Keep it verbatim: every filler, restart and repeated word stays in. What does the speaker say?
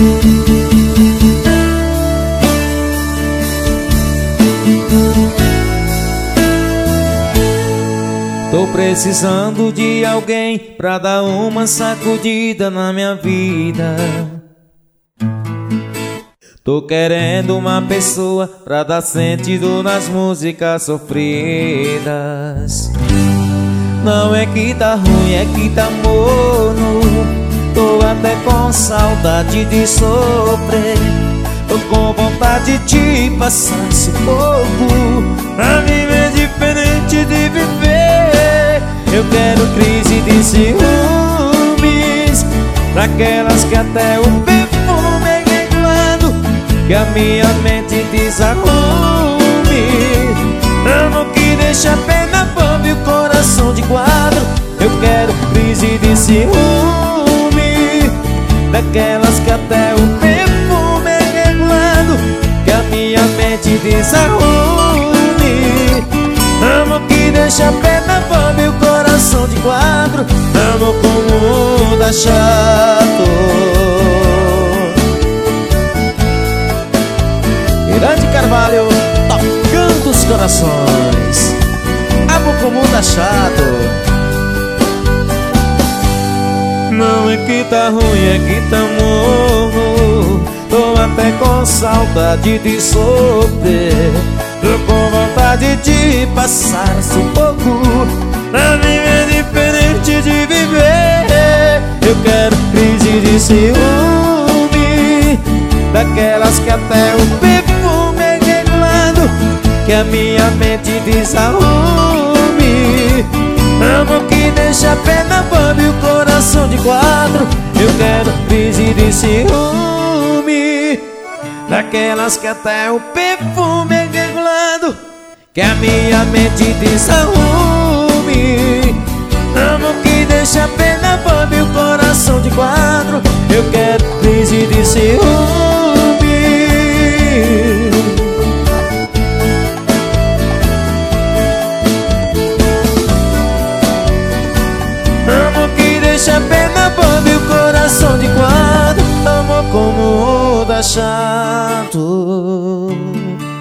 Tô precisando de alguém pra dar uma sacudida na minha vida. Tô querendo uma pessoa pra dar sentido nas músicas sofridas. Não é que tá ruim, é que tá morno. Tô até com saudade de sofrer. Tô com vontade de passar sufoco. Pra viver diferente de viver. Eu quero crise de ciúmes, daquelas que até o perfume é regulado, que a minha mente desarrume. Amo que deixa a pena boba e o coração de quadro. Eu quero crise de ciúme, daquelas que até o perfume é regulado, que a minha mente desarrume. Amo que deixa a pena boba e o coração de quadro. Amo como muda chato. Grande Carvalho, tocando os corações. Amo como muda chato. Não é que tá ruim, é que tá morno. Tô até com saudade de sofrer. Tô com vontade de passar sufoco. Pra viver diferente de viver. Eu quero crise de ciúme, daquelas que até o perfume é regulado, que a minha mente desarrume. Amo que deixa a pena boba e o coração de quadro. Eu quero crise de ciúme, daquelas que até o perfume é regulado, que a minha mente desarrume. Amo que deixa a pena boba e o coração de quadro. Eu quero crise de ciúme. Amo que deixa a pena boba e o coração de quadro. Amo como muda chato.